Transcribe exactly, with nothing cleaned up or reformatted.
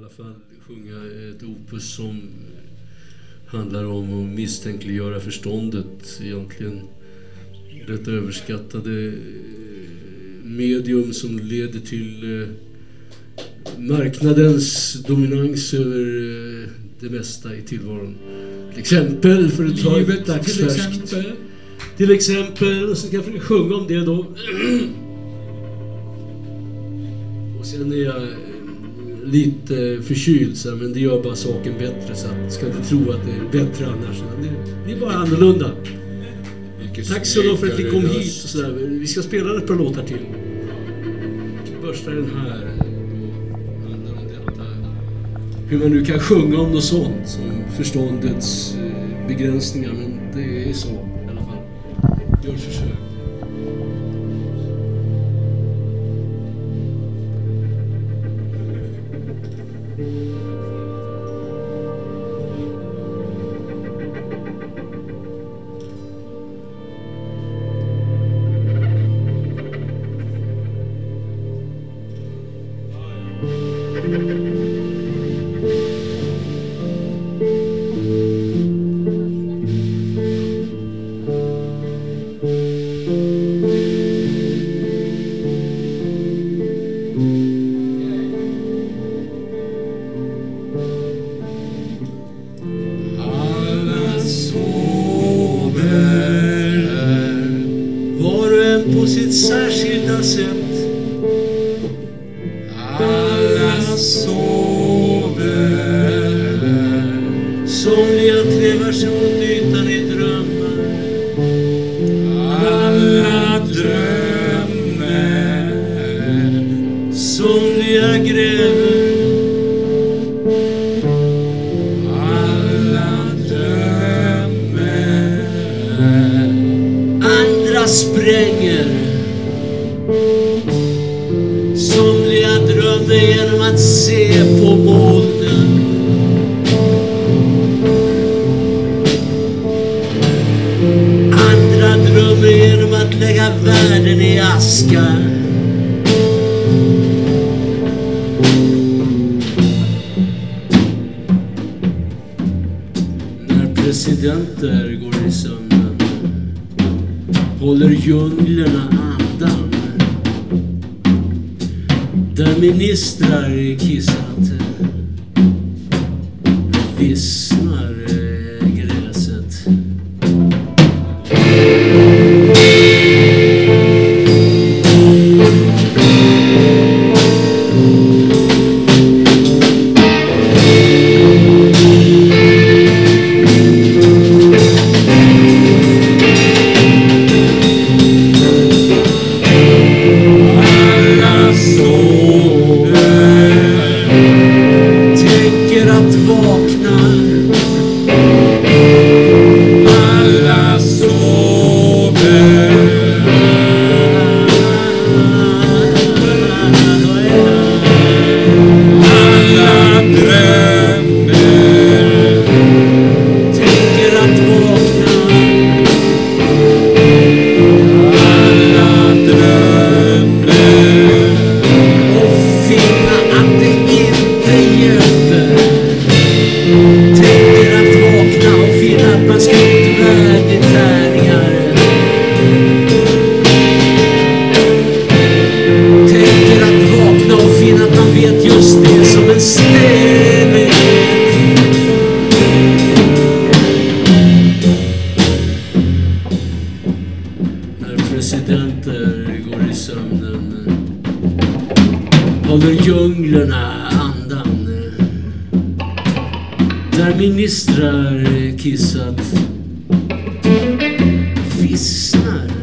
alla fall sjunga ett opus som handlar om att misstänkliggöra förståndet, egentligen rätt överskattade medium som leder till eh, marknadens dominans över eh, det mesta i tillvaron. Till exempel, för att ta ett dagsfärskt. Till exempel. Till exempel, och så kan jag sjunga om det då. Och sen är jag lite förkyld, så här, men det gör bara saken bättre, så att ska inte tro att det är bättre annars. Det, det är bara annorlunda. Tack så mycket för att ni kom hit och så där. Vi ska spela ett par låtar till. Första den här. Hur man nu kan sjunga om något sånt som förståndets begränsningar, men det är så i alla fall. Gör ett försök. Presidenter går i sömnen, håller djunglerna andan, där ministrar kissat, vissnar gräset. Presidenter går i sömnen, håller djunglerna andan, där ministrar kissat, vissnar